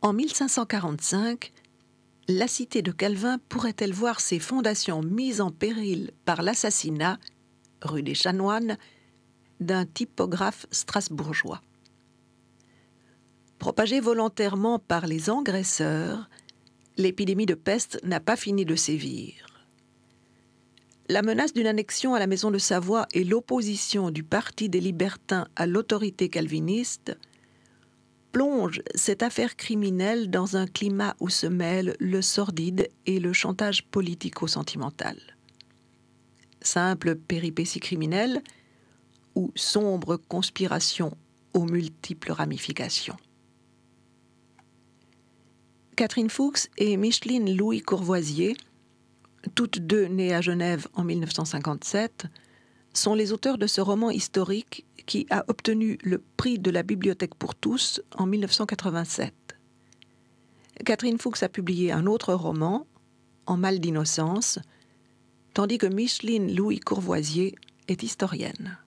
En 1545, la cité de Calvin pourrait-elle voir ses fondations mises en péril par l'assassinat, rue des Chanoines, d'un typographe strasbourgeois. Propagée volontairement par les engraisseurs, l'épidémie de peste n'a pas fini de sévir. La menace d'une annexion à la Maison de Savoie et l'opposition du Parti des Libertins à l'autorité calviniste plongent cette affaire criminelle dans un climat où se mêlent le sordide et le chantage politico-sentimental. Simple péripétie criminelle ou sombre conspiration aux multiples ramifications. Catherine Fuchs et Micheline Louis Courvoisier, toutes deux nées à Genève en 1957, sont les auteurs de ce roman historique qui a obtenu le prix de la Bibliothèque pour tous en 1987. Catherine Fuchs a publié un autre roman, En mal d'innocence, tandis que Micheline Louis Courvoisier est historienne.